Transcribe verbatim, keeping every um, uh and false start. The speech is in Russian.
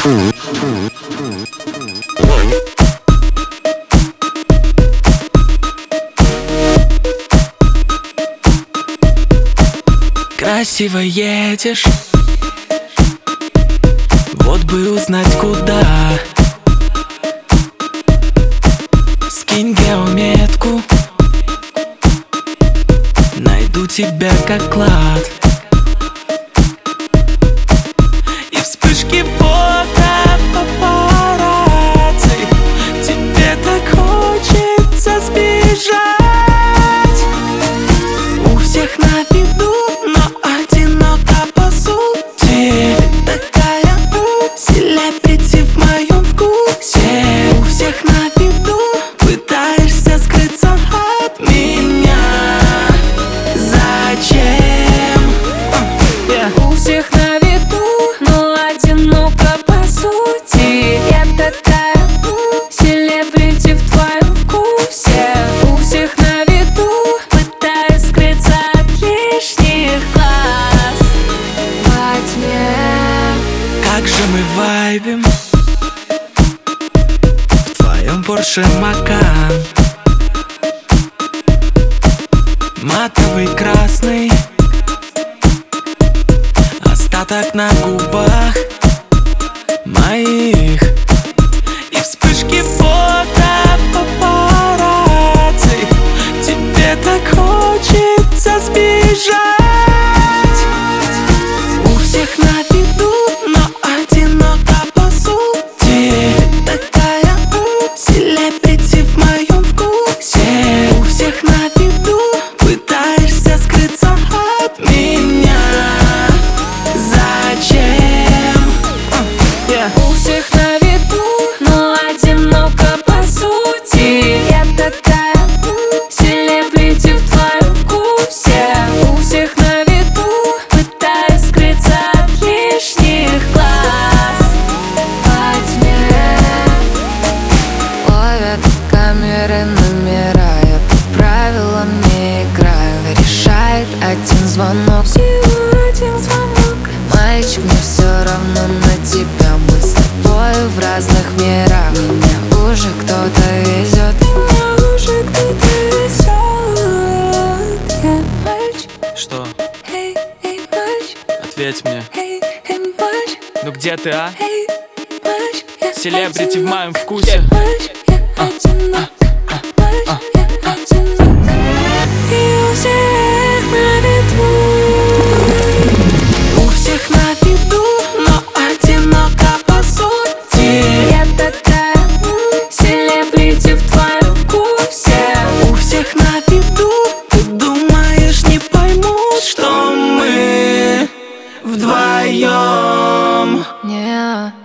Красиво едешь, вот бы узнать куда. Скинь геометку, найду тебя как клад. И вспышки фото папарацци, тебе так хочется сбежать. У всех на виду, но одиноко по сути. Такая селебрити в моем вкусе. У всех на виду, пытаешься скрыться от меня. Зачем? Yeah. У всех на виду, но одиноко по сути. Я такая селебрити в твоем вкусе. У всех на виду, пытаюсь скрыться от лишних глаз. Во тьме. Как же мы вайбим в твоем Порше Макан. Матовый красный, остаток на губах моих. И вспышки фото папарацци, тебе так хочется сбежать. У всех на виду, но одиноко по сути. Такая селебрити в моем вкусе. У всех на виду, пытаешься скрыться от меня. Зачем? Yeah. У всех на виду, но одиноко по сути. Я такая селебрити в твоем вкусе. У всех на виду, пытаюсь скрыться от лишних глаз. Во тьме ловят камеры номера. Я по правилам не играю. Решает один звонок. Всего один звонок. Мальчик, мне все равно на тебя. Мы с тобой в разных мирах. Меня уже кто-то везет. Меня уже кто-то везет. Я мальчик. Что? Эй, эй, мальчик. Ответь мне. Эй, эй, мальчик. Ну где ты, а? Эй, мальчик. Я Селебрити в одинок. моем вкусе. Мальчик, я одинок. Мальчик, я одинок. И у всех на виду. У всех на виду, но одиноко по сути. Я такая селебрити в твоем вкусе. У всех на виду, ты думаешь, не поймут, что мы вдвоем. Не.